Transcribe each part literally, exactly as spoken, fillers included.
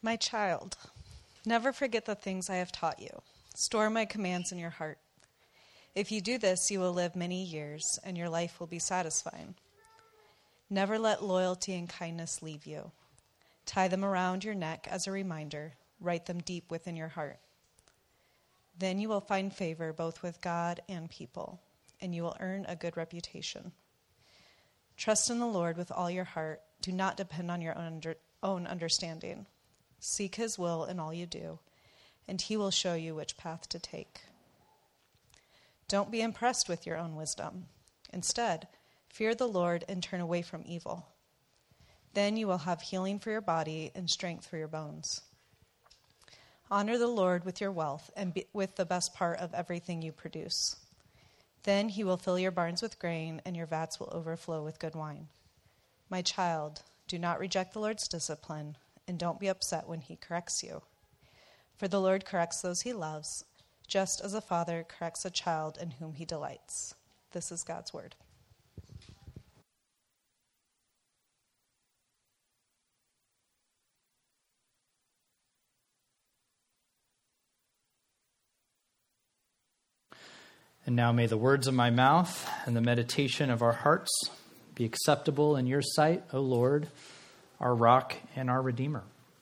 My child, never forget the things I have taught you. Store my commands in your heart. If you do this, you will live many years, and your life will be satisfying. Never let loyalty and kindness leave you. Tie them around your neck as a reminder. Write them deep within your heart. Then you will find favor both with God and people, and you will earn a good reputation. Trust in the Lord with all your heart. Do not depend on your own, under, own understanding. Seek his will in all you do, and he will show you which path to take. Don't be impressed with your own wisdom. Instead, fear the Lord and turn away from evil. Then you will have healing for your body and strength for your bones. Honor the Lord with your wealth and be, with the best part of everything you produce. Then he will fill your barns with grain, and your vats will overflow with good wine. My child, do not reject the Lord's discipline, and don't be upset when he corrects you. For the Lord corrects those he loves, just as a father corrects a child in whom he delights. This is God's word. And now may the words of my mouth and the meditation of our hearts be acceptable in your sight, O Lord, our rock and our Redeemer.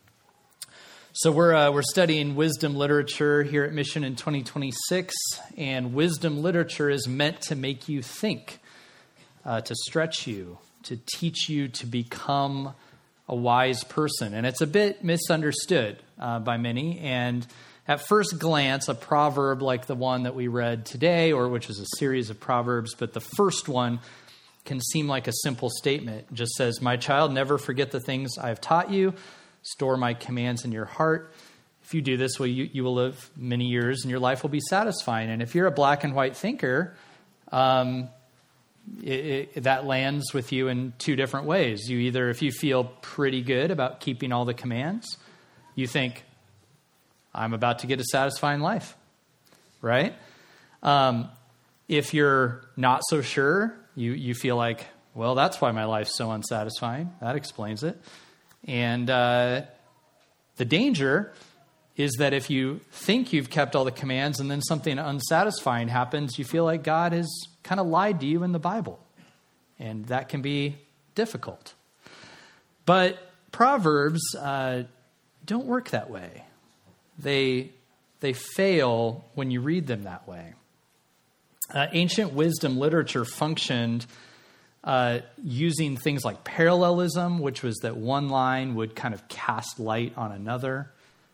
So we're uh, we're studying wisdom literature here at Mission in twenty twenty-six, and wisdom literature is meant to make you think, uh, to stretch you, to teach you to become a wise person. And it's a bit misunderstood uh, by many, and at first glance, a proverb like the one that we read today, or which is a series of proverbs, but the first one can seem like a simple statement. It just says, my child, never forget the things I have taught you. Store my commands in your heart. If you do this, well, you, you will live many years and your life will be satisfying. And if you're a black and white thinker, um, it, it, that lands with you in two different ways. You either, if you feel pretty good about keeping all the commands, you think, I'm about to get a satisfying life, right? Um, if you're not so sure, you, you feel like, well, that's why my life's so unsatisfying. That explains it. And uh, the danger is that if you think you've kept all the commands and then something unsatisfying happens, you feel like God has kind of lied to you in the Bible. And that can be difficult. But Proverbs uh, don't work that way. They they fail when you read them that way. Uh, ancient wisdom literature functioned uh, using things like parallelism, which was that one line would kind of cast light on another.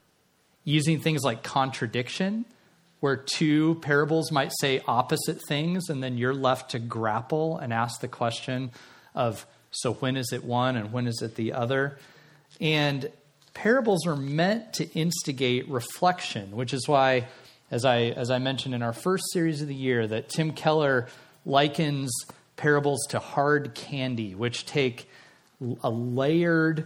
Using things like contradiction, where two parables might say opposite things, and then you're left to grapple and ask the question of, so when is it one and when is it the other? And parables are meant to instigate reflection, which is why, as I as I mentioned in our first series of the year, that Tim Keller likens parables to hard candy, which take a layered,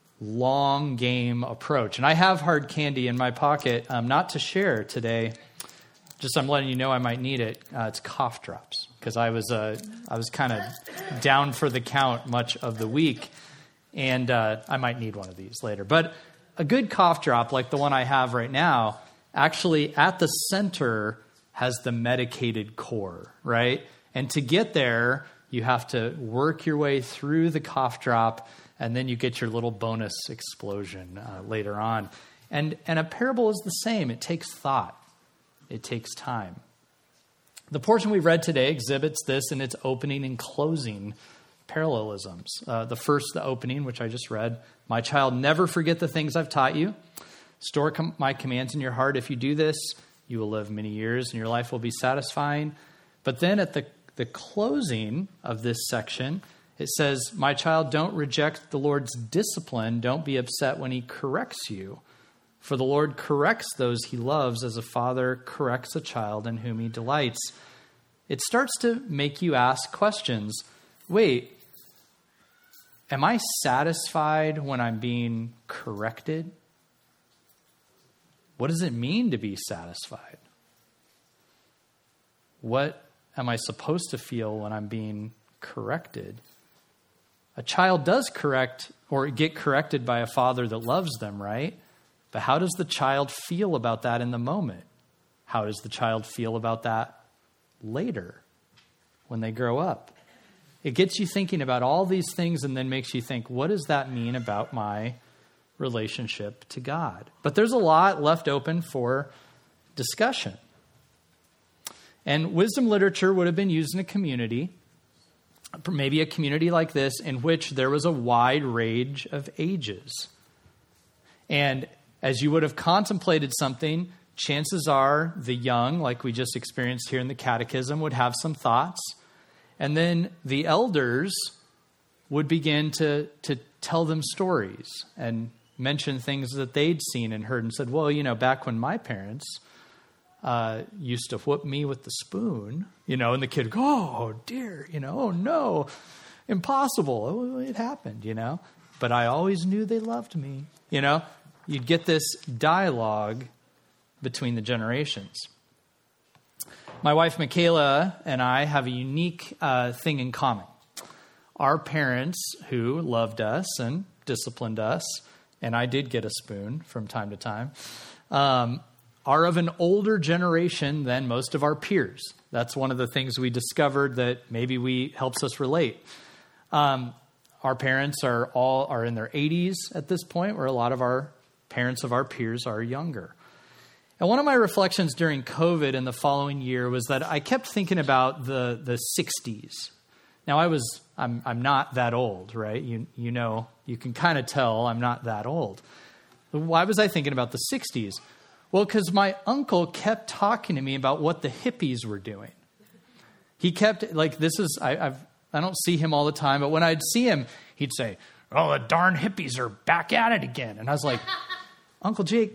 long game approach. And I have hard candy in my pocket, um, not to share today. Just I'm letting you know I might need it. Uh, it's cough drops, because I was uh, I was kind of down for the count much of the week. And uh, I might need one of these later. But a good cough drop, like the one I have right now, actually at the center has the medicated core, right? And to get there, you have to work your way through the cough drop, and then you get your little bonus explosion uh, later on. And, and a parable is the same. It takes thought. It takes time. The portion we read today exhibits this in its opening and closing parallelisms. Uh, the first, the opening, which I just read, my child, never forget the things I've taught you. Store com- my commands in your heart. If you do this, you will live many years and your life will be satisfying. But then at the, the closing of this section, it says, my child, don't reject the Lord's discipline. Don't be upset when he corrects you. For the Lord corrects those he loves as a father corrects a child in whom he delights. It starts to make you ask questions. Wait, am I satisfied when I'm being corrected? What does it mean to be satisfied? What am I supposed to feel when I'm being corrected? A child does correct or get corrected by a father that loves them, right? But how does the child feel about that in the moment? How does the child feel about that later when they grow up? It gets you thinking about all these things and then makes you think, what does that mean about my relationship to God? But there's a lot left open for discussion. And wisdom literature would have been used in a community, maybe a community like this, in which there was a wide range of ages. And as you would have contemplated something, chances are the young, like we just experienced here in the catechism, would have some thoughts. And then the elders would begin to, to tell them stories and mention things that they'd seen and heard and said, well, you know, back when my parents uh, used to whip me with the spoon, you know, and the kid would go, oh, dear, you know, oh, no, impossible. It happened, you know, but I always knew they loved me, you know. You'd get this dialogue between the generations. My wife, Michaela, and I have a unique uh, thing in common. Our parents, who loved us and disciplined us, and I did get a spoon from time to time, um, are of an older generation than most of our peers. That's one of the things we discovered that maybe we helps us relate. Um, our parents are all are in their eighties at this point, where a lot of our parents of our peers are younger. And one of my reflections during COVID and the following year was that I kept thinking about the the sixties. Now I was I'm I'm not that old, right? You you know, you can kind of tell I'm not that old. Why was I thinking about the sixties? Well, because my uncle kept talking to me about what the hippies were doing. He kept like this is I I've I don't see him all the time, but when I'd see him, he'd say, "Oh, the darn hippies are back at it again." And I was like, Uncle Jake,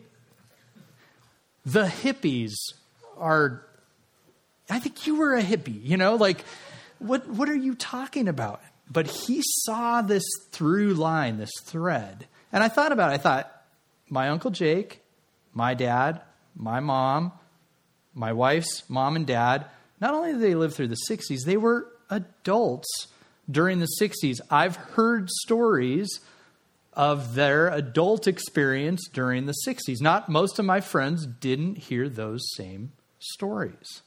the hippies are, I think you were a hippie, you know, like, what, what are you talking about? But he saw this through line, this thread. And I thought about it. I thought, my Uncle Jake, my dad, my mom, my wife's mom and dad, not only did they live through the sixties, they were adults during the sixties. I've heard stories of their adult experience during the sixties. Not most of my friends didn't hear those same stories.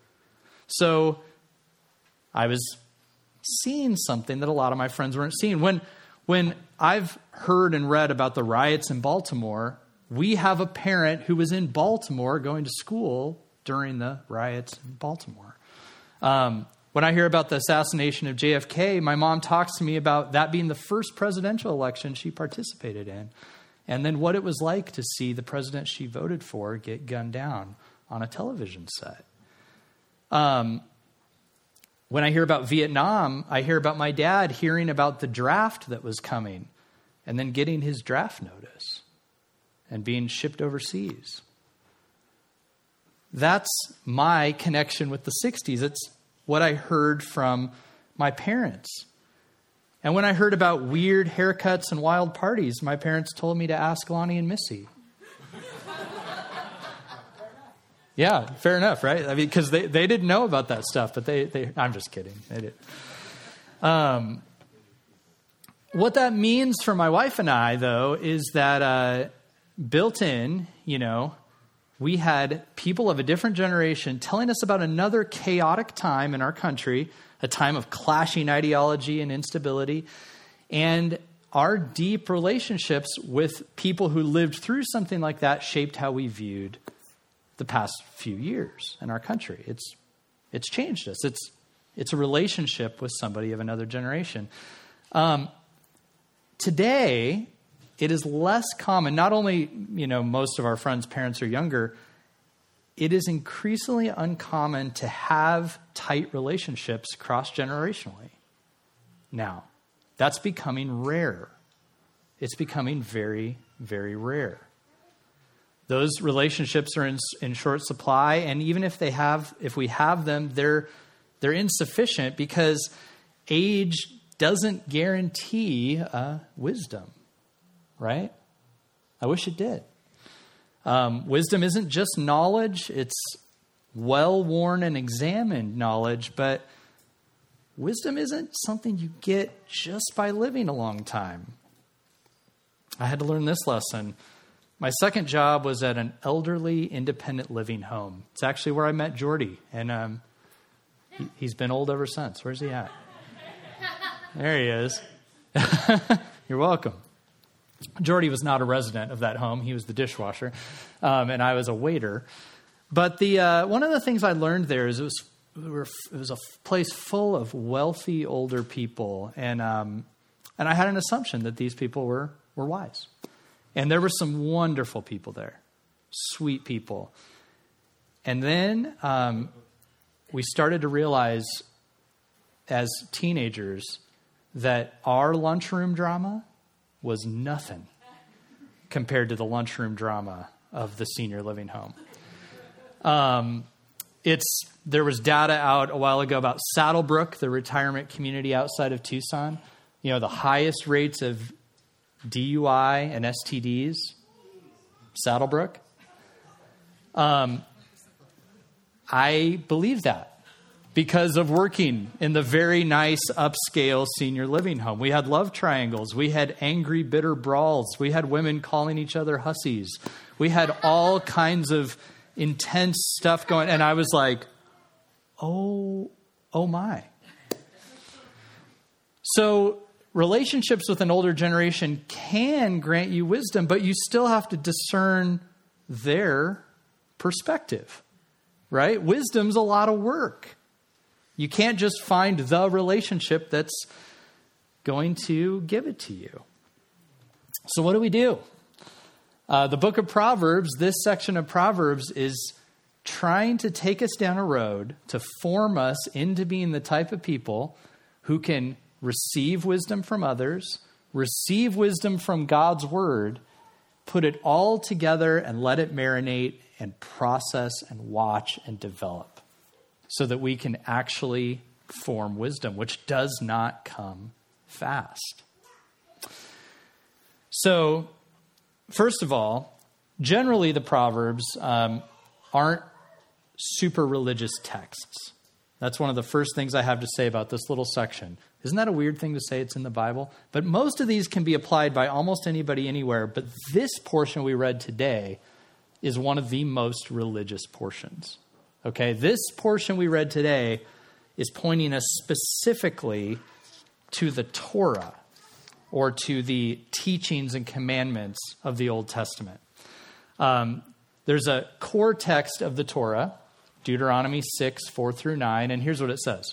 So I was seeing something that a lot of my friends weren't seeing. When, when I've heard and read about the riots in Baltimore, we have a parent who was in Baltimore going to school during the riots in Baltimore. Um, When I hear about the assassination of J F K, my mom talks to me about that being the first presidential election she participated in, and then what it was like to see the president she voted for get gunned down on a television set. Um, when I hear about Vietnam, I hear about my dad hearing about the draft that was coming and then getting his draft notice and being shipped overseas. That's my connection with the sixties. It's what I heard from my parents. And when I heard about weird haircuts and wild parties, my parents told me to ask Lonnie and Missy. Yeah, fair enough, right? I mean, because they, they didn't know about that stuff, but they, they I'm just kidding. They did. Um, what that means for my wife and I, though, is that uh, built in, you know, we had people of a different generation telling us about another chaotic time in our country, a time of clashing ideology and instability, and our deep relationships with people who lived through something like that shaped how we viewed the past few years in our country. It's it's changed us. It's it's a relationship with somebody of another generation. Um, today, it is less common. Not only, you know, most of our friends' parents are younger, it is increasingly uncommon to have tight relationships cross-generationally. Now, that's becoming rare. It's becoming very, very rare. Those relationships are in, in short supply, and even if they have, if we have them, they're they're insufficient because age doesn't guarantee uh, wisdom. Right? I wish it did. Um, wisdom isn't just knowledge. It's well-worn and examined knowledge, but wisdom isn't something you get just by living a long time. I had to learn this lesson My second job was at an elderly independent living home. It's actually where I met Jordy, and um, he, he's been old ever since. Where's he at? There he is. You're welcome. Jordy was not a resident of that home. He was the dishwasher, um, and I was a waiter. But the uh, one of the things I learned there is it was it was a place full of wealthy older people, and um, and I had an assumption that these people were were wise, and there were some wonderful people there, sweet people. And then um, we started to realize, as teenagers, that our lunchroom drama was nothing compared to the lunchroom drama of the senior living home. Um, it's there was data out a while ago about Saddlebrook, the retirement community outside of Tucson. You know, the highest rates of D U I and S T Ds, Saddlebrook. Um, I believe that because of working in the very nice upscale senior living home. We had love triangles. We had angry, bitter brawls. We had women calling each other hussies. We had all kinds of intense stuff going. And I was like, oh, oh my. So relationships with an older generation can grant you wisdom, but you still have to discern their perspective, right? Wisdom's a lot of work. You can't just find the relationship that's going to give it to you. So what do we do? Uh, the book of Proverbs, this section of Proverbs is trying to take us down a road to form us into being the type of people who can receive wisdom from others, receive wisdom from God's word, put it all together and let it marinate and process and watch and develop so that we can actually form wisdom, which does not come fast. So, first of all, generally the Proverbs um, aren't super religious texts. That's one of the first things I have to say about this little section. Isn't that a weird thing to say it's in the Bible? But most of these can be applied by almost anybody anywhere. But this portion we read today is one of the most religious portions. Okay, this portion we read today is pointing us specifically to the Torah, or to the teachings and commandments of the Old Testament. Um, there's a core text of the Torah, Deuteronomy six, four through nine, and here's what it says.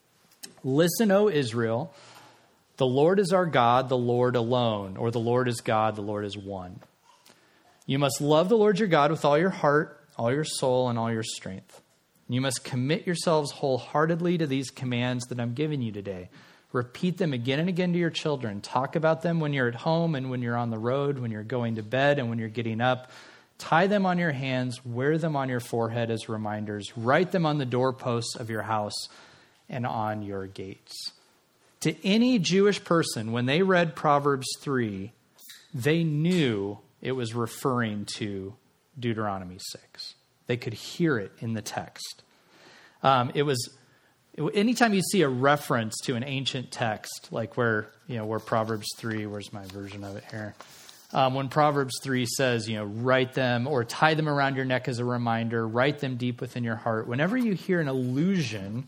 Listen, O Israel, the Lord is our God, the Lord alone, or the Lord is God, the Lord is one. You must love the Lord your God with all your heart, all your soul, and all your strength. You must commit yourselves wholeheartedly to these commands that I'm giving you today. Repeat them again and again to your children. Talk about them when you're at home and when you're on the road, when you're going to bed and when you're getting up. Tie them on your hands, wear them on your forehead as reminders. Write them on the doorposts of your house and on your gates. To any Jewish person, when they read Proverbs three, they knew it was referring to Deuteronomy six. They could hear it in the text. Um, it was anytime you see a reference to an ancient text, like where you know where Proverbs three, where's my version of it here? Um, when Proverbs three says, you know, write them or tie them around your neck as a reminder, write them deep within your heart. Whenever you hear an allusion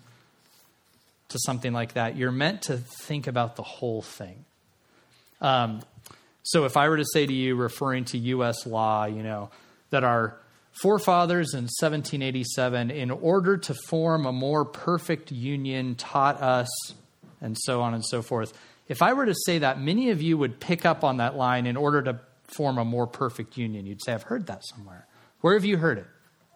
to something like that, you're meant to think about the whole thing. Um, so if I were to say to you, referring to U S law, you know, that our forefathers in seventeen eighty-seven, in order to form a more perfect union, taught us, and so on and so forth. If I were to say that, many of you would pick up on that line, in order to form a more perfect union. You'd say, I've heard that somewhere. Where have you heard it?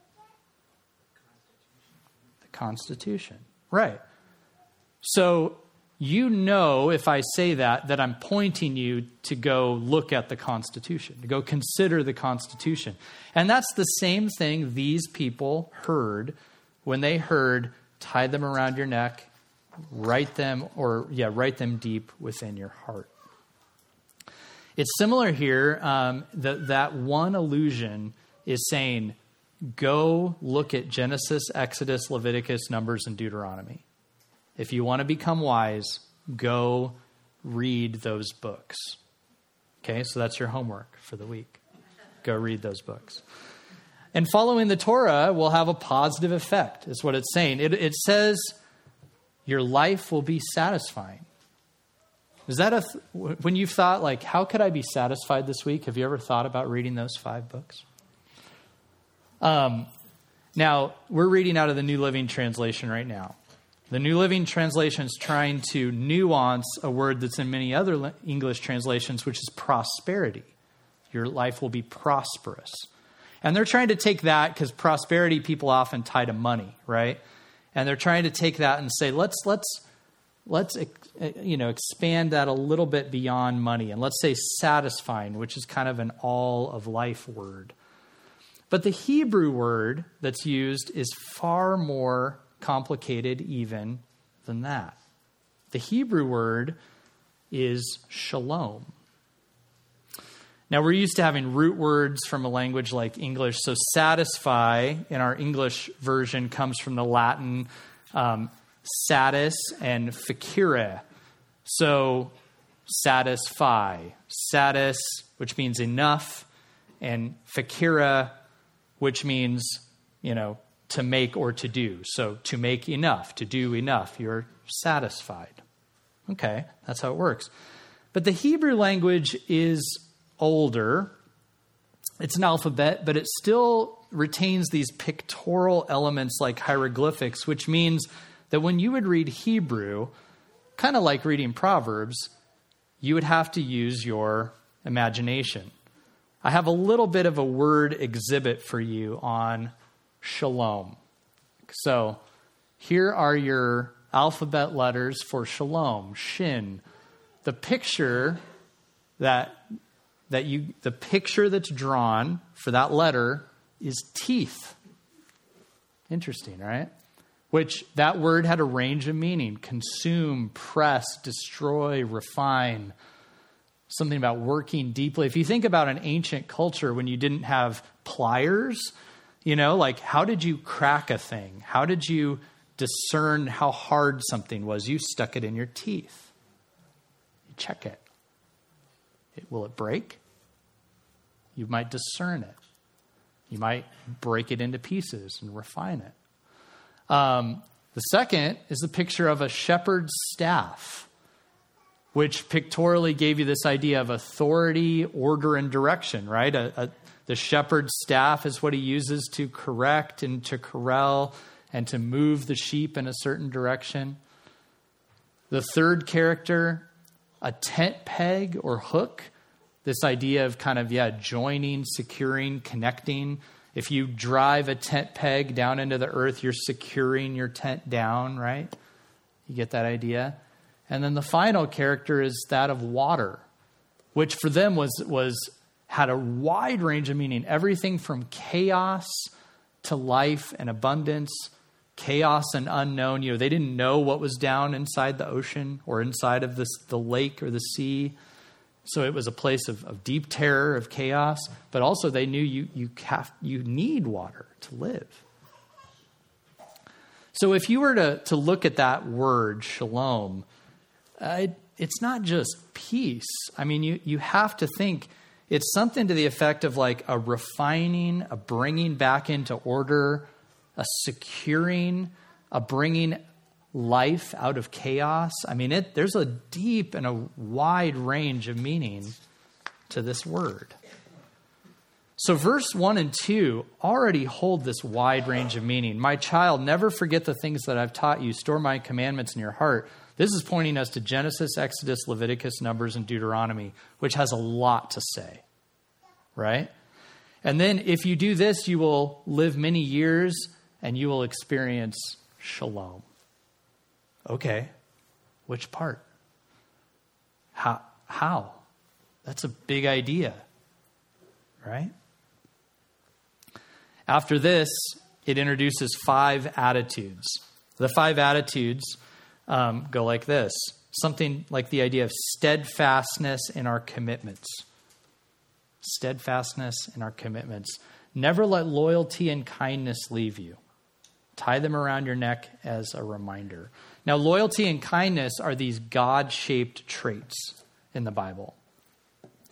The Constitution. Right. So you know, if I say that, that I'm pointing you to go look at the Constitution, to go consider the Constitution. And that's the same thing these people heard when they heard, tie them around your neck, write them, or yeah, write them deep within your heart. It's similar here. Um, that that one allusion is saying, go look at Genesis, Exodus, Leviticus, Numbers, and Deuteronomy. If you want to become wise, go read those books. Okay, so that's your homework for the week. go read those books. And following the Torah will have a positive effect, is what it's saying. It, it says your life will be satisfying. Is that a, th- when you've thought, like, how could I be satisfied this week? Have you ever thought about reading those five books? Um, now, we're reading out of the New Living Translation right now. The New Living Translation is trying to nuance a word that's in many other English translations, which is prosperity. Your life will be prosperous. And they're trying to take that, because prosperity people often tie to money, right? And they're trying to take that and say, let's, let's, let's, you know, expand that a little bit beyond money. And let's say satisfying, which is kind of an all of life word. But the Hebrew word that's used is far more complicated even than that. The Hebrew word is shalom. Now, we're used to having root words from a language like English. So satisfy in our English version comes from the Latin um, satis and facere. So satisfy, satis, which means enough, and facere, which means, you know, to make or to do. So to make enough, to do enough, you're satisfied. Okay, that's how it works. But the Hebrew language is older. It's an alphabet, but it still retains these pictorial elements like hieroglyphics, which means that when you would read Hebrew, kind of like reading Proverbs, you would have to use your imagination. I have a little bit of a word exhibit for you on shalom. So here are your alphabet letters for shalom, shin. The picture that that you the picture that's drawn for that letter is teeth. Interesting, right? Which that word had a range of meaning: consume, press, destroy, refine. Something about working deeply. If you think about an ancient culture when you didn't have pliers, you know, like how did you crack a thing? How did you discern how hard something was? You stuck it in your teeth. You check it. It will it break? You might discern it. You might break it into pieces and refine it. Um, the second is the picture of a shepherd's staff, which pictorially gave you this idea of authority, order, and direction, right? A, a, the shepherd's staff is what he uses to correct and to corral and to move the sheep in a certain direction. The third character, a tent peg or hook, this idea of kind of, yeah, joining, securing, connecting. If you drive a tent peg down into the earth, you're securing your tent down, right? You get that idea? And then the final character is that of water, which for them was was had a wide range of meaning. Everything from chaos to life and abundance, chaos and unknown. You know, they didn't know what was down inside the ocean or inside of this, the lake or the sea. So it was a place of, of deep terror, of chaos. But also they knew you you have you need water to live. So if you were to, to look at that word, shalom, Uh, it, it's not just peace. I mean, you, you have to think it's something to the effect of like a refining, a bringing back into order, a securing, a bringing life out of chaos. I mean, it, there's a deep and a wide range of meaning to this word. So verse one and two already hold this wide range of meaning. My child, never forget the things that I've taught you. Store my commandments in your heart. This is pointing us to Genesis, Exodus, Leviticus, Numbers, and Deuteronomy, which has a lot to say, right? And then if you do this, you will live many years and you will experience shalom. Okay, which part? How? How? That's a big idea, right? After this, it introduces five attitudes. The five attitudes Um, go like this. Something like the idea of steadfastness in our commitments. Steadfastness in our commitments. Never let loyalty and kindness leave you. Tie them around your neck as a reminder. Now, loyalty and kindness are these God-shaped traits in the Bible.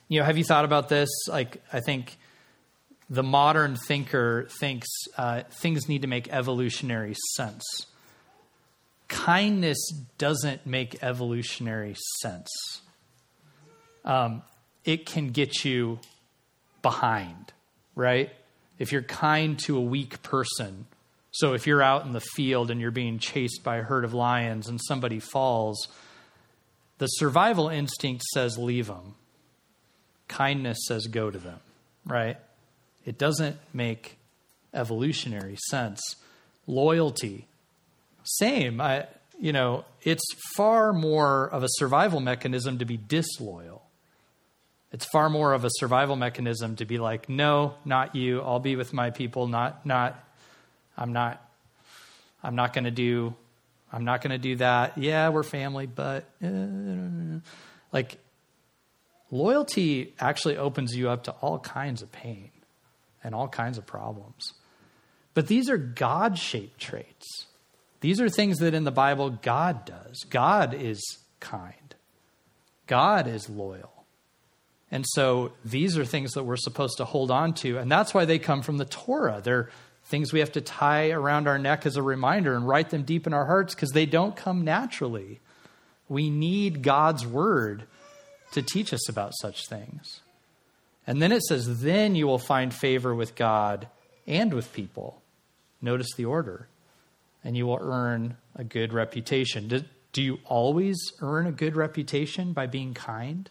You know, have you thought about this? Like, I think the modern thinker thinks uh, things need to make evolutionary sense. Kindness doesn't make evolutionary sense. Um, it can get you behind, right? If you're kind to a weak person, so if you're out in the field and you're being chased by a herd of lions and somebody falls, the survival instinct says leave them. Kindness says go to them, right? It doesn't make evolutionary sense. Loyalty, same. I, you know, it's far more of a survival mechanism to be disloyal. It's far more of a survival mechanism to be like, no, not you. I'll be with my people. Not, not. I'm not. I'm not going to do. I'm not going to do that. Yeah, we're family, but uh, like. Loyalty actually opens you up to all kinds of pain and all kinds of problems. But these are God-shaped traits. These are things that in the Bible God does. God is kind. God is loyal. And so these are things that we're supposed to hold on to. And that's why they come from the Torah. They're things we have to tie around our neck as a reminder and write them deep in our hearts because they don't come naturally. We need God's word to teach us about such things. And then it says, then you will find favor with God and with people. Notice the order. And you will earn a good reputation. Do, do you always earn a good reputation by being kind?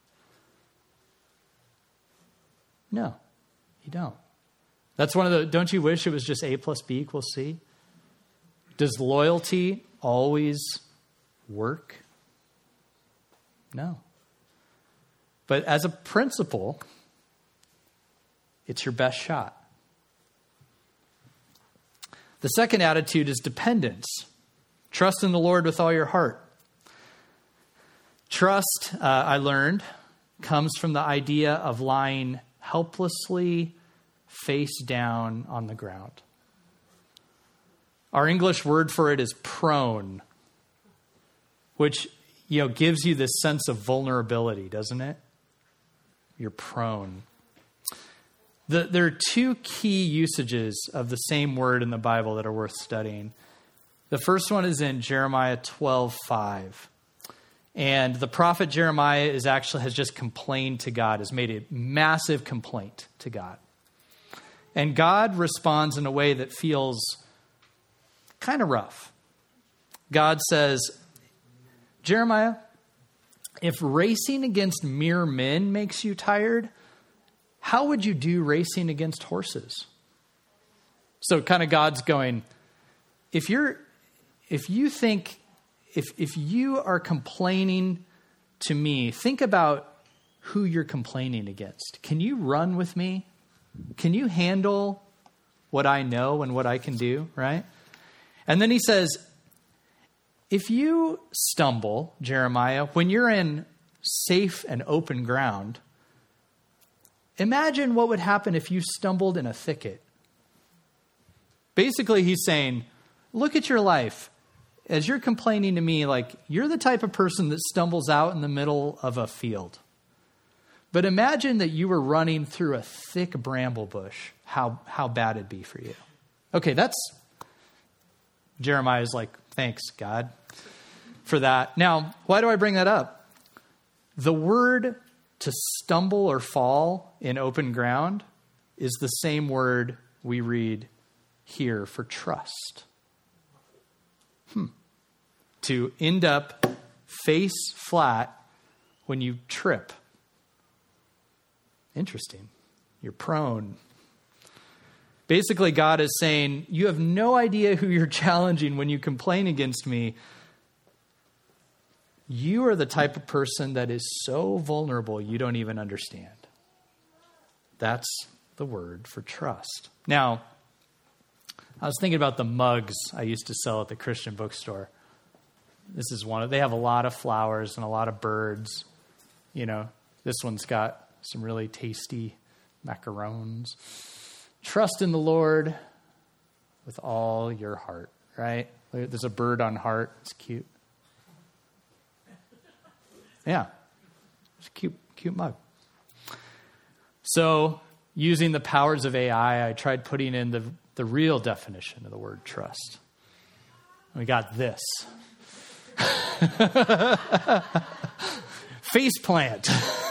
No, you don't. That's one of the, don't you wish it was just A plus B equals C? Does loyalty always work? No. But as a principle, it's your best shot. The second attitude is dependence. Trust in the Lord with all your heart. Trust, uh, I learned, comes from the idea of lying helplessly face down on the ground. Our English word for it is prone, which, you know, gives you this sense of vulnerability, doesn't it? You're prone. The, there are two key usages of the same word in the Bible that are worth studying. The first one is in Jeremiah twelve five. And the prophet Jeremiah is actually has just complained to God, has made a massive complaint to God. And God responds in a way that feels kind of rough. God says, Jeremiah, if racing against mere men makes you tired, how would you do racing against horses? So kind of God's going, if you're, if you think, if if you are complaining to me, think about who you're complaining against. Can you run with me? Can you handle what I know and what I can do, right? And then he says, if you stumble, Jeremiah, when you're in safe and open ground, imagine what would happen if you stumbled in a thicket. Basically, he's saying, look at your life. As you're complaining to me, like, you're the type of person that stumbles out in the middle of a field. But imagine that you were running through a thick bramble bush, how, how bad it'd be for you. Okay, that's, Jeremiah's like, thanks, God, for that. Now, why do I bring that up? The word to stumble or fall in open ground is the same word we read here for trust. Hmm. To end up face flat when you trip. Interesting. You're prone. Basically, God is saying, you have no idea who you're challenging when you complain against me. You are the type of person that is so vulnerable you don't even understand. That's the word for trust. Now, I was thinking about the mugs I used to sell at the Christian bookstore. This is one of, they have a lot of flowers and a lot of birds. You know, this one's got some really tasty macarons. Trust in the Lord with all your heart, right? There's a bird on heart. It's cute. Yeah. It's a cute, cute mug. So using the powers of A I, I tried putting in the, the real definition of the word trust. We got this. Face plant.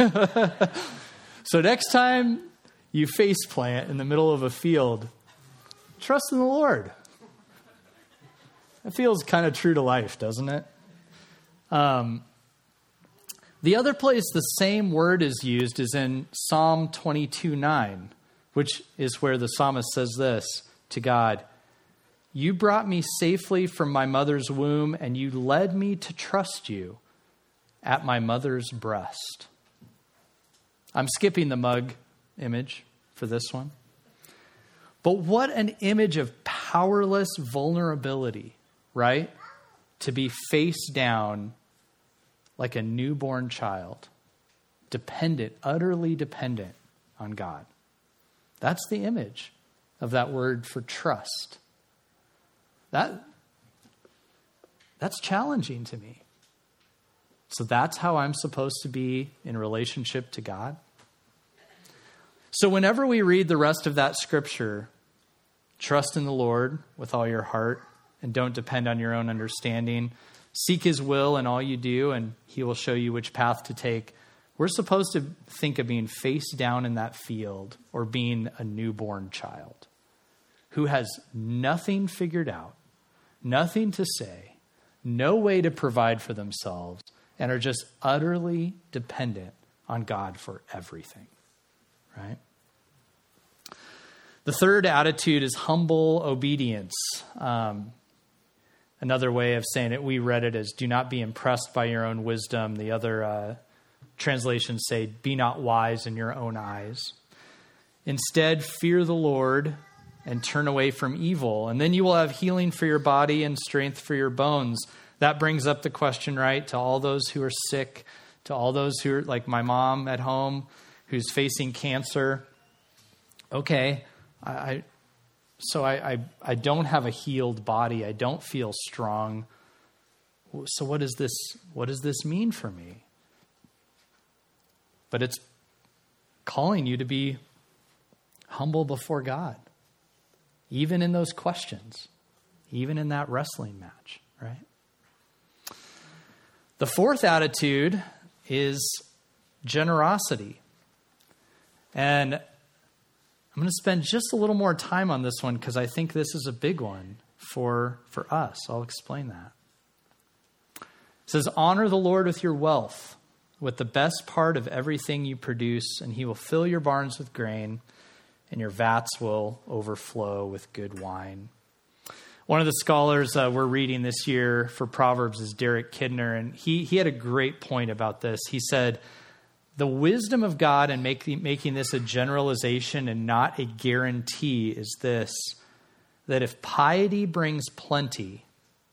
So next time you face plant in the middle of a field, trust in the Lord. That feels kind of true to life, doesn't it? Um, the other place the same word is used is in Psalm twenty-two nine, which is where the psalmist says this to God: "You brought me safely from my mother's womb, and you led me to trust you at my mother's breast." I'm skipping the mug image for this one. But what an image of powerless vulnerability, right? To be face down like a newborn child, dependent, utterly dependent on God. That's the image of that word for trust. That, that's challenging to me. So that's how I'm supposed to be in relationship to God. So whenever we read the rest of that scripture, trust in the Lord with all your heart and don't depend on your own understanding. Seek his will in all you do, and he will show you which path to take. We're supposed to think of being face down in that field or being a newborn child who has nothing figured out, nothing to say, no way to provide for themselves, and are just utterly dependent on God for everything, right? The third attitude is humble obedience. Um, another way of saying it, we read it as do not be impressed by your own wisdom. The other uh, translations say, be not wise in your own eyes. Instead, fear the Lord and turn away from evil. And then you will have healing for your body and strength for your bones. That brings up the question, right, to all those who are sick, to all those who are like my mom at home who's facing cancer. Okay, I, I so I, I I don't have a healed body. I don't feel strong. So what does this what does this mean for me? But it's calling you to be humble before God, even in those questions, even in that wrestling match, right? The fourth attitude is generosity. And I'm going to spend just a little more time on this one because I think this is a big one for, for us. I'll explain that. It says, honor the Lord with your wealth, with the best part of everything you produce, and he will fill your barns with grain, and your vats will overflow with good wine. One of the scholars uh, we're reading this year for Proverbs is Derek Kidner, and he, he had a great point about this. He said, the wisdom of God in making, making this a generalization and not a guarantee is this, that if piety brings plenty,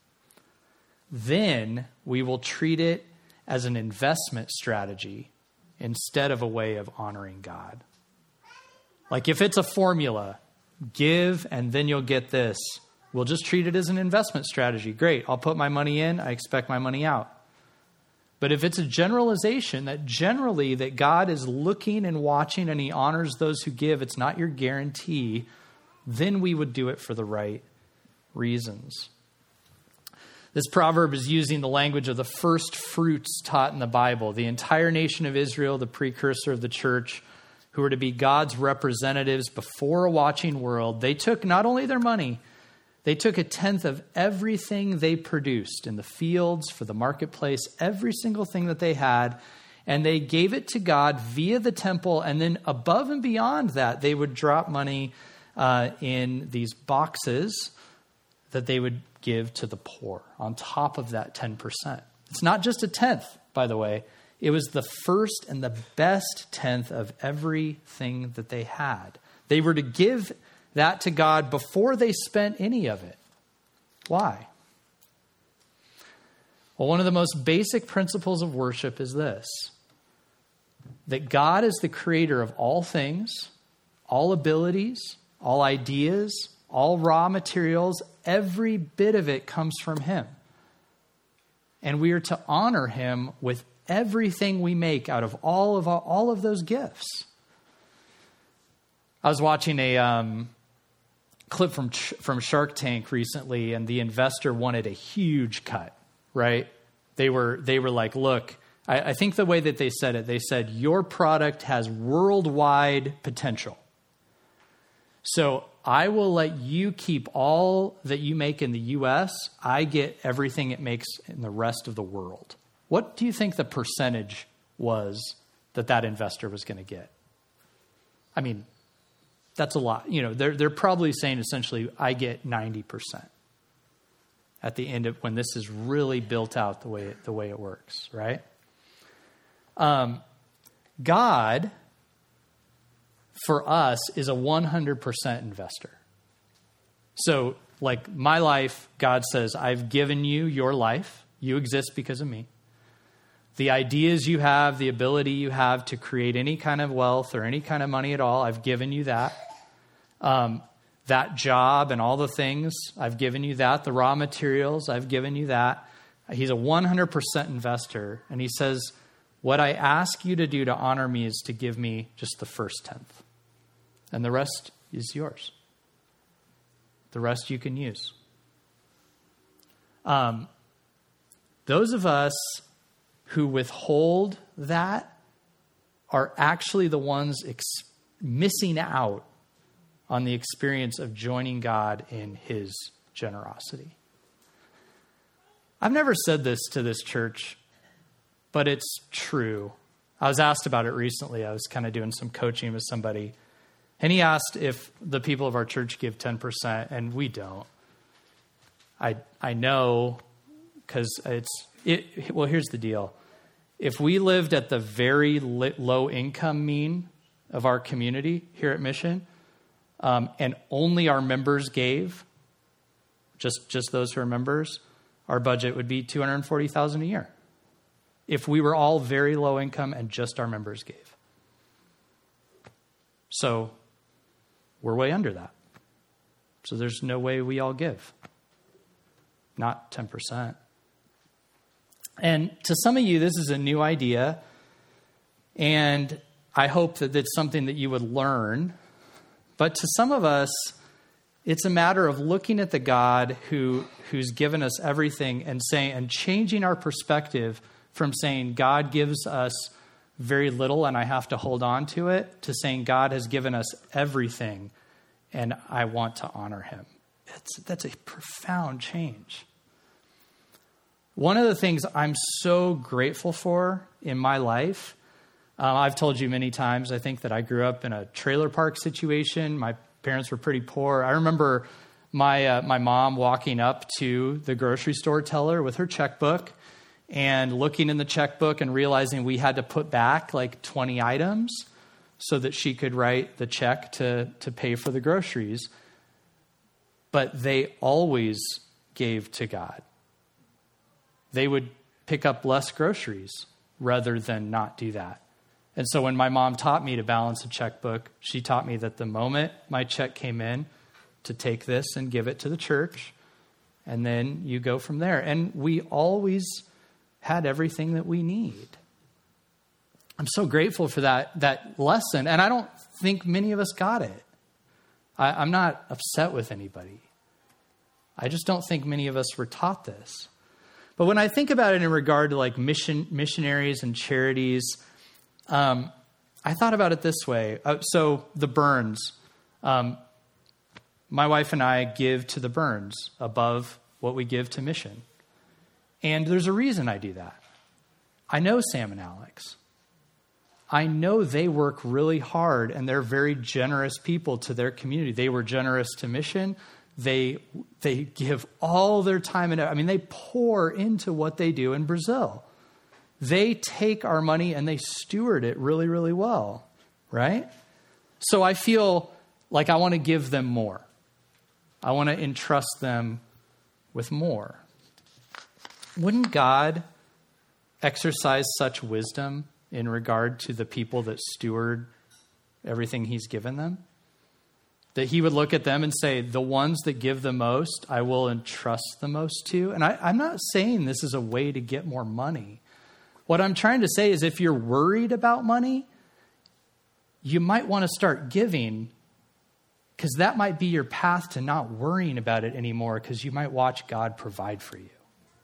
then we will treat it as an investment strategy instead of a way of honoring God. Like if it's a formula, give and then you'll get this, we'll just treat it as an investment strategy. Great, I'll put my money in, I expect my money out. But if it's a generalization that generally that God is looking and watching and he honors those who give, it's not your guarantee, then we would do it for the right reasons. This proverb is using the language of the first fruits taught in the Bible. The entire nation of Israel, the precursor of the church, who were to be God's representatives before a watching world, they took not only their money, they took a tenth of everything they produced in the fields, for the marketplace, every single thing that they had, and they gave it to God via the temple. And then above and beyond that, they would drop money uh, in these boxes that they would give to the poor on top of that ten percent. It's not just a tenth, by the way. It was the first and the best tenth of everything that they had. They were to give that to God before they spent any of it. Why? Well, one of the most basic principles of worship is this, that God is the creator of all things, all abilities, all ideas, all raw materials. Every bit of it comes from him. And we are to honor him with everything we make out of all of all of those gifts. I was watching a um, clip from from Shark Tank recently, and the investor wanted a huge cut, right? They were they were like, look, I, I think the way that they said it, they said, your product has worldwide potential. So I will let you keep all that you make in the U S. I get everything it makes in the rest of the world. What do you think the percentage was that that investor was going to get? I mean, that's a lot. You know, they're they're probably saying essentially, I get ninety percent at the end of when this is really built out the way it, the way it works, right? Um, God, for us, is a one hundred percent investor. So, like my life, God says, I've given you your life. You exist because of me. The ideas you have, the ability you have to create any kind of wealth or any kind of money at all, I've given you that. Um, that job and all the things, I've given you that. The raw materials, I've given you that. He's a one hundred percent investor. And he says, what I ask you to do to honor me is to give me just the first tenth. And the rest is yours. The rest you can use. Um, those of us who withhold that are actually the ones ex- missing out on the experience of joining God in his generosity. I've never said this to this church, but it's true. I was asked about it recently. I was kind of doing some coaching with somebody, and he asked if the people of our church give ten percent, and we don't. I I know because it's, it. well, here's the deal. If we lived at the very low income mean of our community here at Mission, um, and only our members gave, just, just those who are members, our budget would be two hundred forty thousand dollars a year. If we were all very low income and just our members gave. So we're way under that. So there's no way we all give. Not ten percent. And to some of you, this is a new idea. And I hope that it's something that you would learn. But to some of us, it's a matter of looking at the God who who's given us everything and saying and changing our perspective from saying God gives us very little and I have to hold on to it, to saying God has given us everything and I want to honor him. It's, that's a profound change. One of the things I'm so grateful for in my life, uh, I've told you many times, I think that I grew up in a trailer park situation. My parents were pretty poor. I remember my uh, my mom walking up to the grocery store teller with her checkbook and looking in the checkbook and realizing we had to put back like twenty items so that she could write the check to, to pay for the groceries. But they always gave to God. They would pick up less groceries rather than not do that. And so when my mom taught me to balance a checkbook, she taught me that the moment my check came in, to take this and give it to the church, and then you go from there. And we always had everything that we need. I'm so grateful for that, that lesson. And I don't think many of us got it. I, I'm not upset with anybody. I just don't think many of us were taught this. But when I think about it in regard to like mission missionaries and charities, um, I thought about it this way. Uh, so the Burns, um, my wife and I give to the Burns above what we give to Mission. And there's a reason I do that. I know Sam and Alex. I know they work really hard and they're very generous people to their community. They were generous to Mission. They they give all their time and I mean they pour into what they do in Brazil. They take our money and they steward it really, really well, right? So I feel like I want to give them more. I want to entrust them with more. Wouldn't God exercise such wisdom in regard to the people that steward everything he's given them? That he would look at them and say, the ones that give the most, I will entrust the most to. And I, I'm not saying this is a way to get more money. What I'm trying to say is if you're worried about money, you might want to start giving Because that might be your path to not worrying about it anymore, because you might watch God provide for you.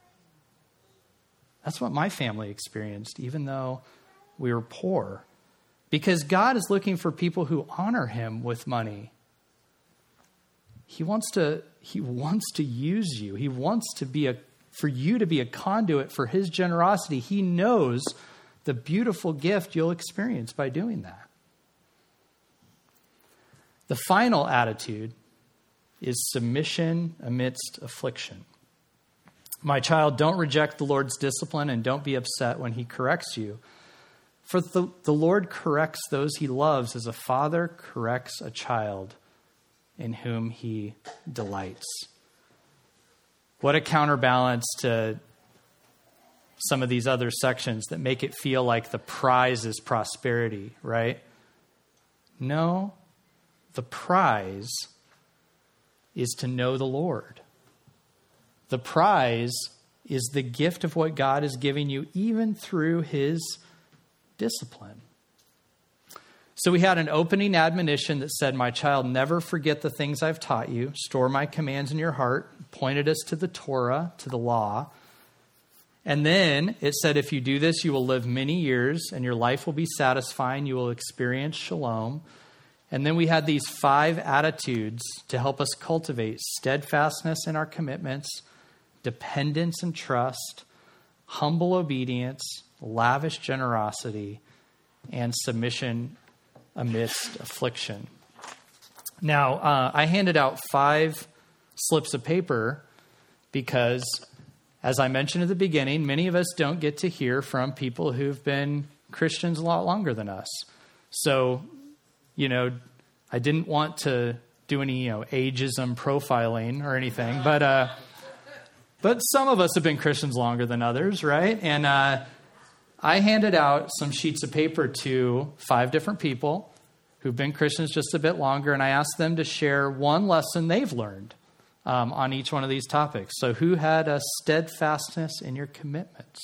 That's what my family experienced, even though we were poor. Because God is looking for people who honor him with money. He wants to, he wants to use you. He wants to be a, for you to be a conduit for his generosity. He knows the beautiful gift you'll experience by doing that. The final attitude is submission amidst affliction. My child, don't reject the Lord's discipline and don't be upset when he corrects you. For the, the Lord corrects those he loves as a father corrects a child in whom he delights. What a counterbalance to some of these other sections that make it feel like the prize is prosperity, right? No. The prize is to know the Lord. The prize is the gift of what God is giving you, even through his discipline. So we had an opening admonition that said, my child, never forget the things I've taught you. Store my commands in your heart. Pointed us to the Torah, to the law. And then it said, if you do this, you will live many years and your life will be satisfying. You will experience shalom. And then we had these five attitudes to help us cultivate steadfastness in our commitments, dependence and trust, humble obedience, lavish generosity, and submission amidst affliction. Now, uh, I handed out five slips of paper because, as I mentioned at the beginning, many of us don't get to hear from people who've been Christians a lot longer than us. So, you know, I didn't want to do any, you know, ageism profiling or anything, but uh, but some of us have been Christians longer than others, right? And uh, I handed out some sheets of paper to five different people who've been Christians just a bit longer, and I asked them to share one lesson they've learned um, on each one of these topics. So who had a steadfastness in your commitments?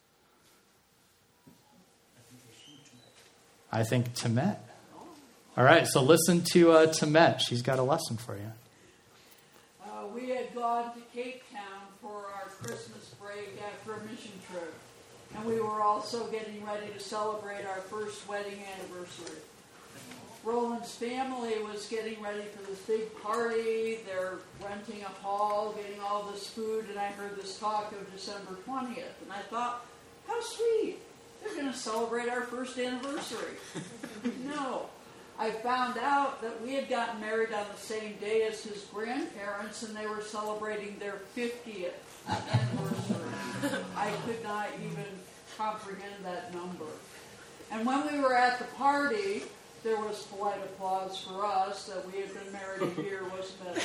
I think Tamet. All right, so listen to uh, Tamet. She's got a lesson for you. Uh, we had gone to Cape Town for our Christmas break after a mission trip. And we were also getting ready to celebrate our first wedding anniversary. Roland's family was getting ready for this big party. They're renting a hall, getting all this food, and I heard this talk of December twentieth. And I thought, how sweet. They're going to celebrate our first anniversary. No. I found out that we had gotten married on the same day as his grandparents, and they were celebrating their fiftieth anniversary. I could not even comprehend that number. And when we were at the party, there was polite applause for us that we had been married a year. Wasn't that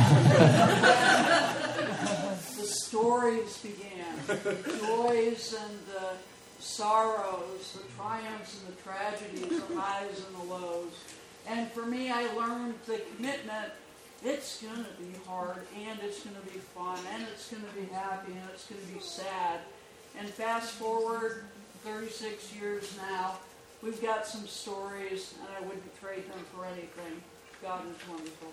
sweet? The stories began. The joys and the sorrows, the triumphs and the tragedies, the highs and the lows. And for me, I learned the commitment. It's going to be hard, and it's going to be fun, and it's going to be happy, and it's going to be sad. And fast forward thirty-six years now, we've got some stories, and I wouldn't trade them for anything. God is wonderful.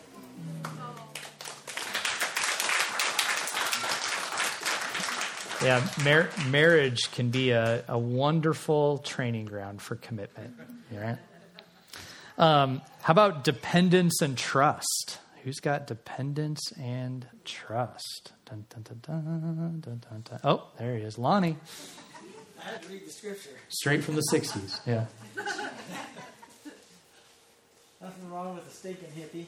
Yeah, mar- marriage can be a, a wonderful training ground for commitment. Right? Um, how about dependence and trust? Who's got dependence and trust? Dun, dun, dun, dun, dun, dun, dun. Oh, there he is. Lonnie. I had to read the scripture. Straight from the sixties, yeah. Nothing wrong with a stinking hippie.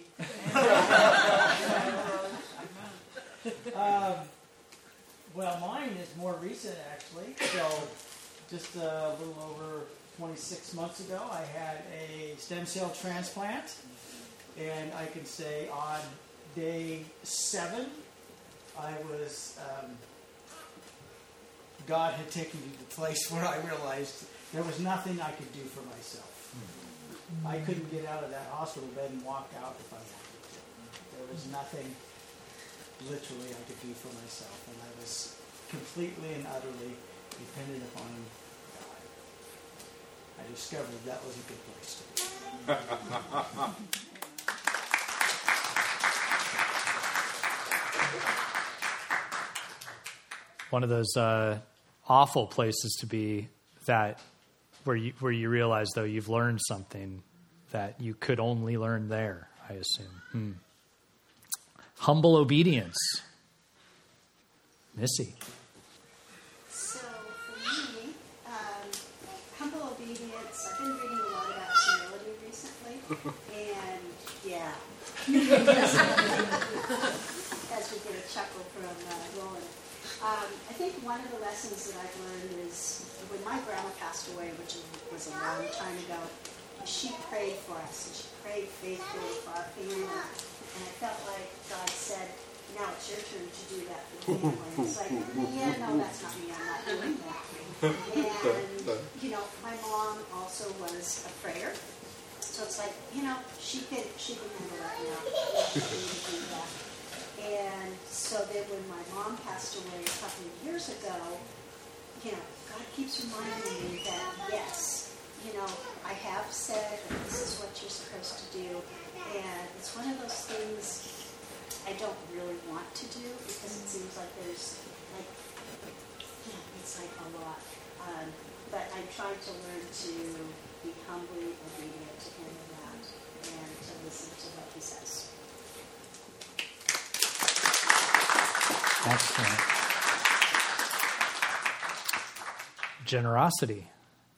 um, well, mine is more recent, actually. So, just a little over twenty-six months ago, I had a stem cell transplant. And I can say on day seven, I was, um, God had taken me to the place where I realized there was nothing I could do for myself. Mm-hmm. I couldn't get out of that hospital bed and walk out if I wanted to. There was nothing literally I could do for myself. And I was completely and utterly dependent upon God. I discovered that was a good place to be. one of those uh, awful places to be that where you where you realize though you've learned something that you could only learn there, I assume. Hmm. Humble obedience. Missy. So for me, um, humble obedience, I've been reading a lot about humility recently, and yeah, as we get a chuckle from uh, Roland. Um, I think one of the lessons that I've learned is when my grandma passed away, which was a long time ago, she prayed for us, and she prayed faithfully for our family, and I felt like God said, now it's your turn to do that for the family. It's like, yeah, no, that's not me, I'm not doing that. And, you know, my mom also was a prayer, so it's like, you know, she could, she could handle that now. She could do that. And so that when my mom passed away a couple of years ago, you know, God keeps reminding me that, yes, you know, I have said that this is what you're supposed to do. And it's one of those things I don't really want to do because it seems like there's, like, yeah, it's like a lot. Um, but I'm trying to learn to be humbly obedient to him in that and to listen to what he says. Excellent. Generosity.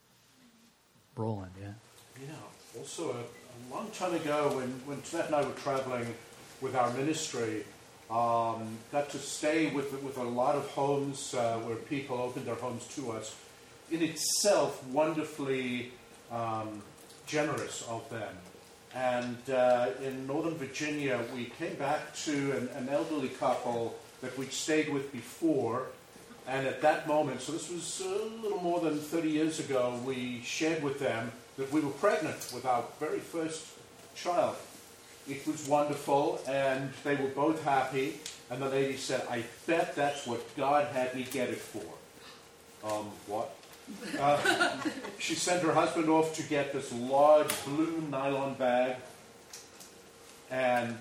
Roland, yeah. Yeah. Also, a, a long time ago, when, when Jeanette and I were traveling with our ministry, um, got to stay with with a lot of homes uh, where people opened their homes to us. In itself, wonderfully um, generous of them. And uh, in Northern Virginia, we came back to an, an elderly couple that we'd stayed with before. And at that moment, so this was a little more than thirty years ago, we shared with them that we were pregnant with our very first child. It was wonderful, and they were both happy. And the lady said, I bet that's what God had me get it for. Um, what? Uh, she sent her husband off to get this large blue nylon bag. And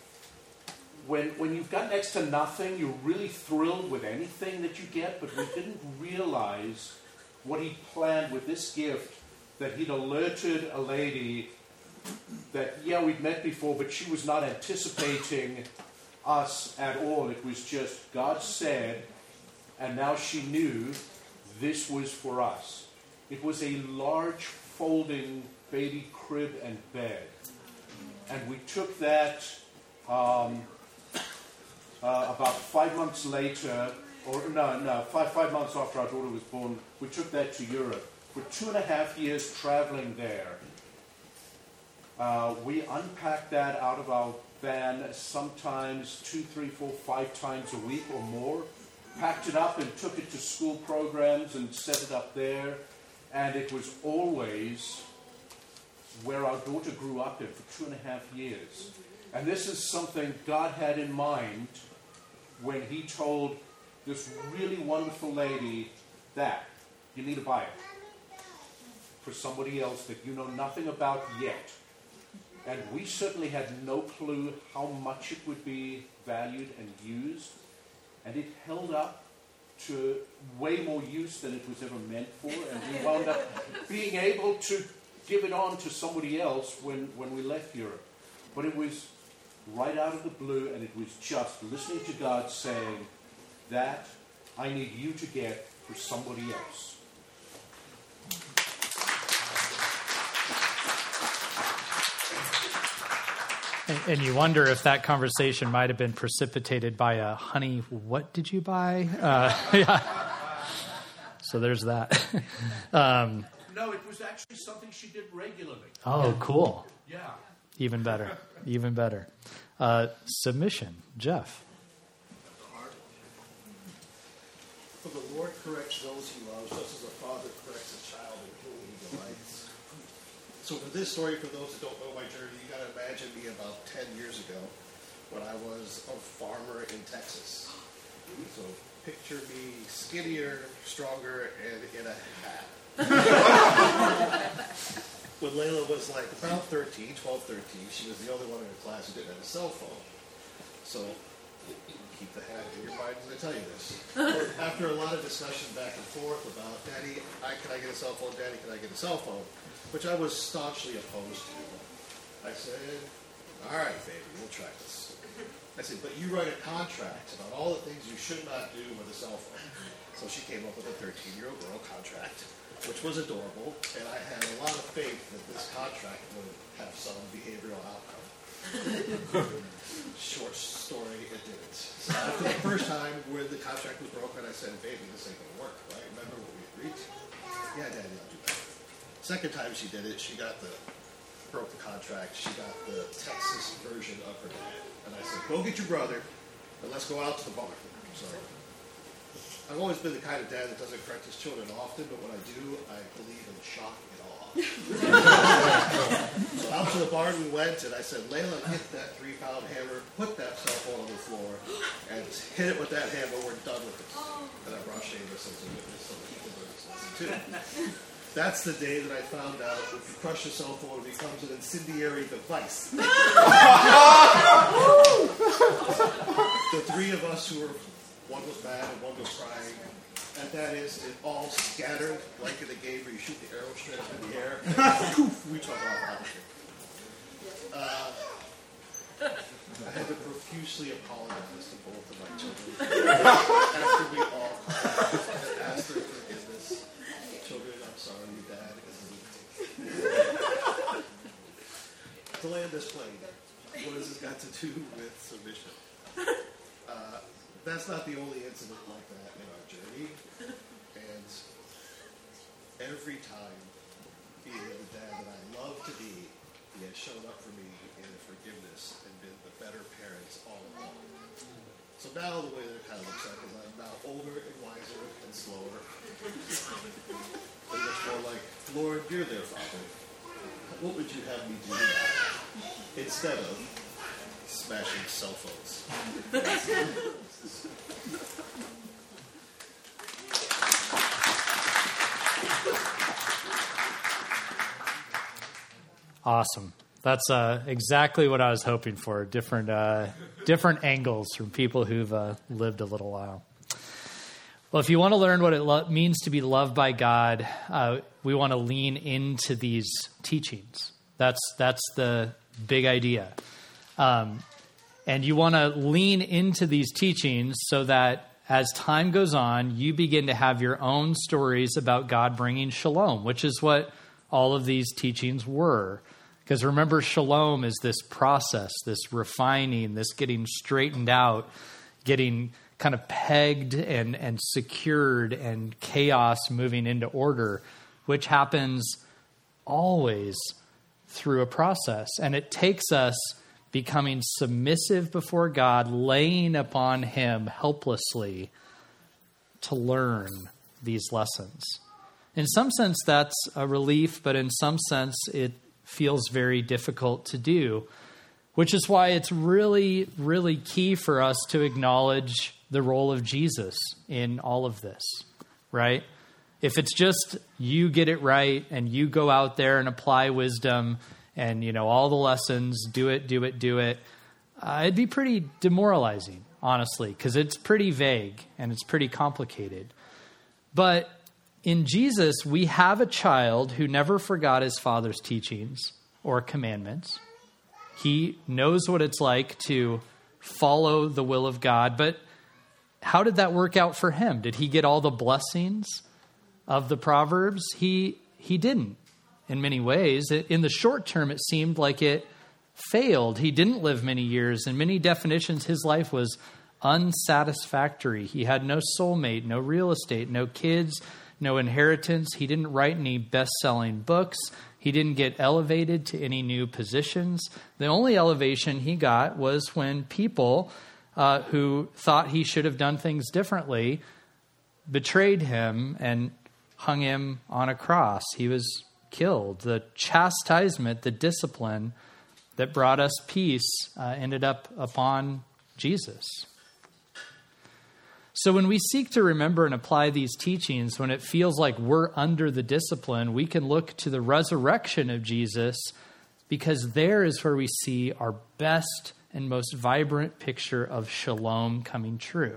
when when you've got next to nothing, you're really thrilled with anything that you get, but we didn't realize what he planned with this gift, that he'd alerted a lady that, yeah, we'd met before, but she was not anticipating us at all. It was just God said, and now she knew this was for us. It was a large folding baby crib and bed. And we took that um, uh, about five months later, or no, no, five, five months after our daughter was born, we took that to Europe. For two and a half years traveling there, uh, we unpacked that out of our van sometimes two, three, four, five times a week or more. Packed it up and took it to school programs and set it up there. And it was always where our daughter grew up in for two and a half years. And this is something God had in mind when he told this really wonderful lady that you need to buy it for somebody else that you know nothing about yet. And we certainly had no clue how much it would be valued and used. And it held up to way more use than it was ever meant for. And we wound up being able to give it on to somebody else when, when we left Europe. But it was right out of the blue, and it was just listening to God saying, that I need you to get for somebody else. And, and you wonder if that conversation might have been precipitated by a, honey, what did you buy? Uh, yeah. So there's that. um, No, it was actually something she did regularly. oh, cool. Yeah. Even better. Even better. Uh, submission. Jeff. For the Lord corrects those he loves, just as a father corrects a child in whom he delights. So for this story, for those that don't know my journey, you got to imagine me about ten years ago when I was a farmer in Texas. So picture me skinnier, stronger, and in a hat. When Layla was like about thirteen, twelve, thirteen, she was the only one in her class who didn't have a cell phone. So Keep the hat in your mind when I tell you this. After a lot of discussion back and forth about, Daddy, I, can I get a cell phone? Daddy, can I get a cell phone? Which I was staunchly opposed to. I said, all right, baby, we'll try this. I said, but you write a contract about all the things you should not do with a cell phone. So she came up with a thirteen-year-old girl contract, which was adorable, and I had a lot of faith that this contract would have some behavioral outcome. Short story, it didn't. So after the first time where the contract was broken, I said, baby, this ain't going to work, right? Remember what we agreed to? Yeah, Daddy, I'll do that. Second time she did it, she got the, broke the contract, she got the Texas version of her dad. And I said, go get your brother, and let's go out to the bar. So I've always been the kind of dad that doesn't correct his children often, but when I do, I believe in shock and awe. So out to the barn we went, and I said, Layla, hit that three-pound hammer, put that cell phone on the floor, and hit it with that hammer, we're done with it. And I brought Seamus as a witness so that he can learn this lesson too. That's the day that I found out if you crush a cell phone, it becomes an incendiary device. The three of us who were, one was mad and one was crying, and that is, it all scattered like in a game where you shoot the arrow straight up in the air, and poof, we took off out of it. Uh, I had to profusely apologize to both of my children after we all asked their forgiveness. Children, I'm sorry, your dad is a lunatic. To land this plane, what has this got to do with submission? Uh, that's not the only incident like that in our journey. And every time, being the dad that I love to be, he has shown up for me in forgiveness and been the better parents all along. So now the way that it kind of looks like is I'm now older and wiser and slower. And it's more like, Lord, you're there, Father. What would you have me do now? Instead of smashing cell phones. Awesome. That's uh, exactly what I was hoping for. Different, uh, different angles from people who've uh, lived a little while. Well, if you want to learn what it lo- means to be loved by God, uh, we want to lean into these teachings. That's that's the big idea. Um, and you want to lean into these teachings so that as time goes on, you begin to have your own stories about God bringing shalom, which is what all of these teachings were. Because remember, shalom is this process, this refining, this getting straightened out, getting kind of pegged and, and secured, and chaos moving into order, which happens always through a process. And it takes us becoming submissive before God, laying upon him helplessly to learn these lessons. In some sense, that's a relief, but in some sense, it feels very difficult to do, which is why it's really, really key for us to acknowledge the role of Jesus in all of this, right? If it's just you get it right and you go out there and apply wisdom and, you know, all the lessons, do it, do it, do it, uh, it'd be pretty demoralizing, honestly, because it's pretty vague and it's pretty complicated. But in Jesus, we have a child who never forgot his father's teachings or commandments. He knows what it's like to follow the will of God. But how did that work out for him? Did he get all the blessings of the Proverbs? He he didn't in many ways. In the short term, it seemed like it failed. He didn't live many years. In many definitions, his life was unsatisfactory. He had no soulmate, no real estate, no kids, no inheritance. He didn't write any best-selling books. He didn't get elevated to any new positions. The only elevation he got was when people uh, who thought he should have done things differently betrayed him and hung him on a cross. He was killed. The chastisement, the discipline that brought us peace uh, ended up upon Jesus. So when we seek to remember and apply these teachings, when it feels like we're under the discipline, we can look to the resurrection of Jesus, because there is where we see our best and most vibrant picture of shalom coming true.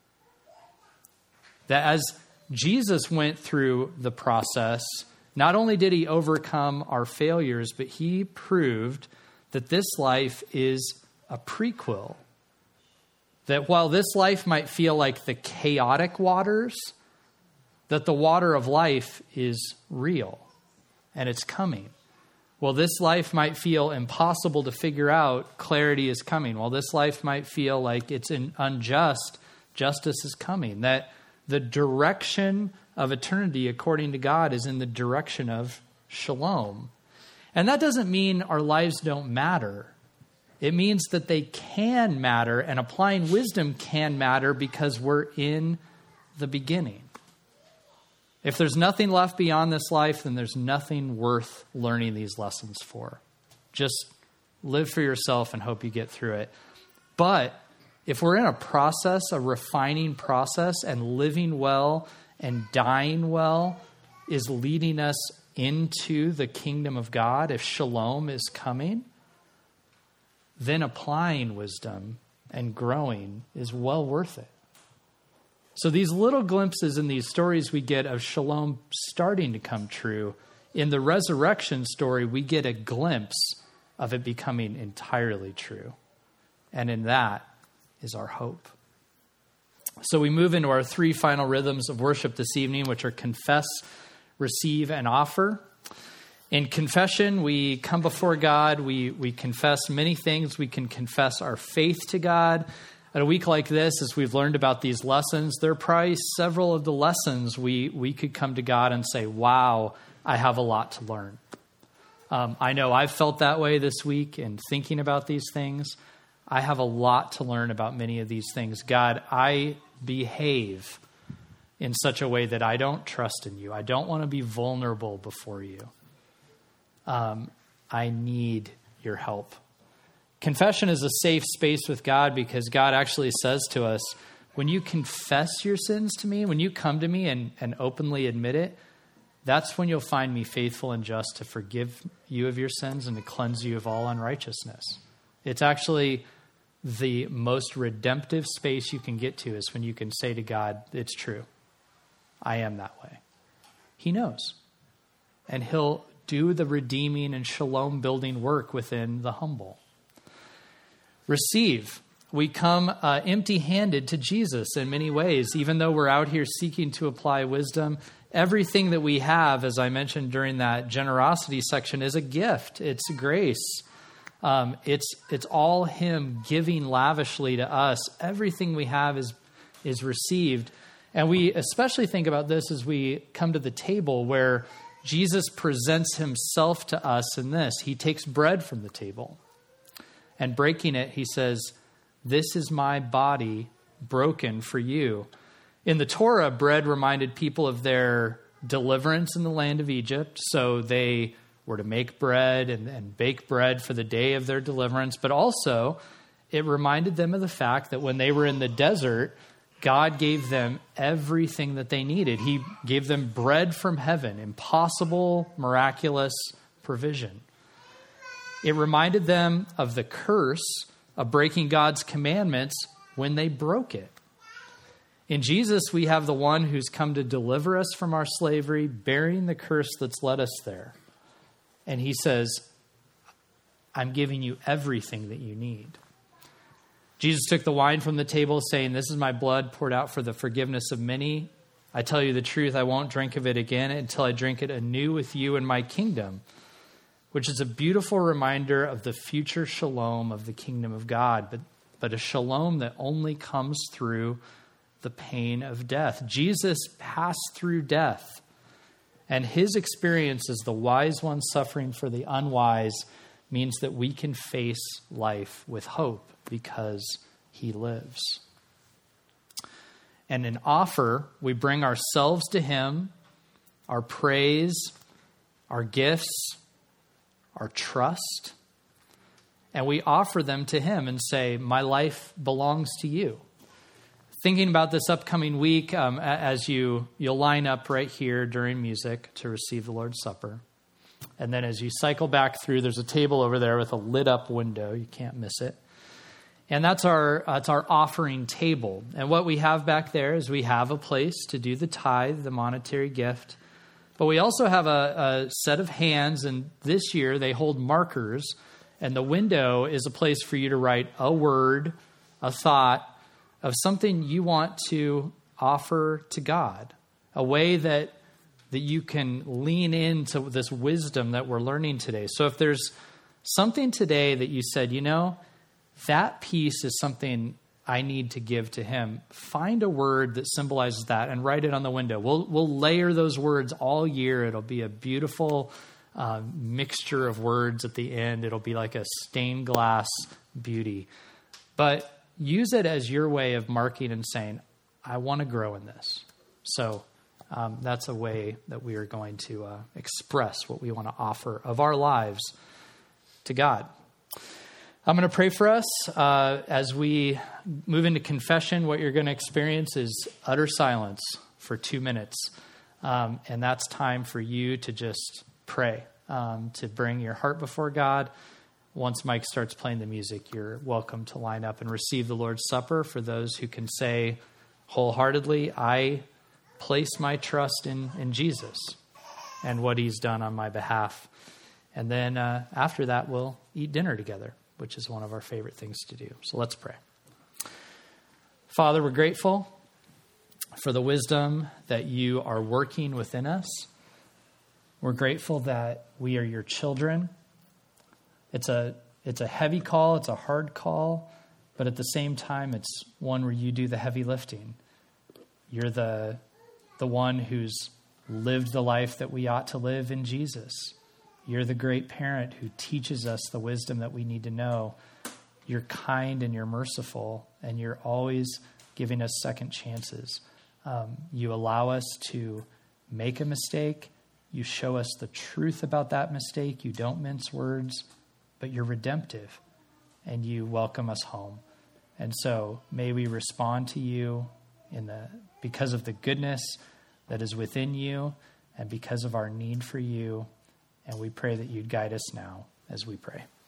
That as Jesus went through the process, not only did he overcome our failures, but he proved that this life is a prequel. That while this life might feel like the chaotic waters, that the water of life is real and it's coming. While this life might feel impossible to figure out, clarity is coming. While this life might feel like it's unjust, justice is coming. That the direction of eternity, according to God, is in the direction of shalom. And that doesn't mean our lives don't matter. It means that they can matter, and applying wisdom can matter because we're in the beginning. If there's nothing left beyond this life, then there's nothing worth learning these lessons for. Just live for yourself and hope you get through it. But if we're in a process, a refining process, and living well and dying well is leading us into the kingdom of God, if shalom is coming, then applying wisdom and growing is well worth it. So these little glimpses in these stories we get of shalom starting to come true. In the resurrection story, we get a glimpse of it becoming entirely true. And in that is our hope. So we move into our three final rhythms of worship this evening, which are confess, receive, and offer. In confession, we come before God. We, we confess many things. We can confess our faith to God. At a week like this, as we've learned about these lessons, there are probably several of the lessons we, we could come to God and say, wow, I have a lot to learn. Um, I know I've felt that way this week in thinking about these things. I have a lot to learn about many of these things. God, I behave in such a way that I don't trust in you. I don't want to be vulnerable before you. Um, I need your help. Confession is a safe space with God because God actually says to us, when you confess your sins to me, when you come to me and, and openly admit it, that's when you'll find me faithful and just to forgive you of your sins and to cleanse you of all unrighteousness. It's actually the most redemptive space you can get to is when you can say to God, it's true. I am that way. He knows. And he'll do the redeeming and shalom building work within the humble. Receive. We come uh, empty-handed to Jesus in many ways. Even though we're out here seeking to apply wisdom, everything that we have, as I mentioned during that generosity section, is a gift. It's grace. Um, it's it's all him giving lavishly to us. Everything we have is is received. And we especially think about this as we come to the table where Jesus presents himself to us in this. He takes bread from the table. And breaking it, he says, this is my body broken for you. In the Torah, bread reminded people of their deliverance in the land of Egypt. So they were to make bread and, and bake bread for the day of their deliverance. But also, it reminded them of the fact that when they were in the desert, God gave them everything that they needed. He gave them bread from heaven, impossible, miraculous provision. It reminded them of the curse of breaking God's commandments when they broke it. In Jesus, we have the one who's come to deliver us from our slavery, bearing the curse that's led us there. And he says, I'm giving you everything that you need. Jesus took the wine from the table, saying, this is my blood poured out for the forgiveness of many. I tell you the truth, I won't drink of it again until I drink it anew with you in my kingdom, which is a beautiful reminder of the future shalom of the kingdom of God, but, but a shalom that only comes through the pain of death. Jesus passed through death, and his experience as the wise one suffering for the unwise means that we can face life with hope because he lives. And in offer, we bring ourselves to him, our praise, our gifts, our trust, and we offer them to him and say, my life belongs to you. Thinking about this upcoming week, um, as you, you'll line up right here during music to receive the Lord's Supper. And then as you cycle back through, there's a table over there with a lit up window. You can't miss it. And that's our that's our offering table. And what we have back there is we have a place to do the tithe, the monetary gift. But we also have a, a set of hands, and this year they hold markers. And the window is a place for you to write a word, a thought of something you want to offer to God. A way that, that you can lean into this wisdom that we're learning today. So if there's something today that you said, you know, that piece is something I need to give to him, find a word that symbolizes that and write it on the window. We'll we'll layer those words all year. It'll be a beautiful uh, mixture of words at the end. It'll be like a stained glass beauty. But use it as your way of marking and saying, I want to grow in this. So um, that's a way that we are going to uh, express what we want to offer of our lives to God. I'm going to pray for us. Uh, as we move into confession, what you're going to experience is utter silence for two minutes. Um, and that's time for you to just pray, um, to bring your heart before God. Once Mike starts playing the music, you're welcome to line up and receive the Lord's Supper. For those who can say wholeheartedly, I place my trust in, in Jesus and what he's done on my behalf. And then uh, after that, we'll eat dinner together, which is one of our favorite things to do. So let's pray. Father, we're grateful for the wisdom that you are working within us. We're grateful that we are your children. It's a it's a heavy call, it's a hard call, but at the same time, it's one where you do the heavy lifting. You're the the one who's lived the life that we ought to live in Jesus. You're the great parent who teaches us the wisdom that we need to know. You're kind and you're merciful, and you're always giving us second chances. Um, you allow us to make a mistake. You show us the truth about that mistake. You don't mince words, but you're redemptive, and you welcome us home. And so may we respond to you in the because of the goodness that is within you and because of our need for you. And we pray that you'd guide us now as we pray.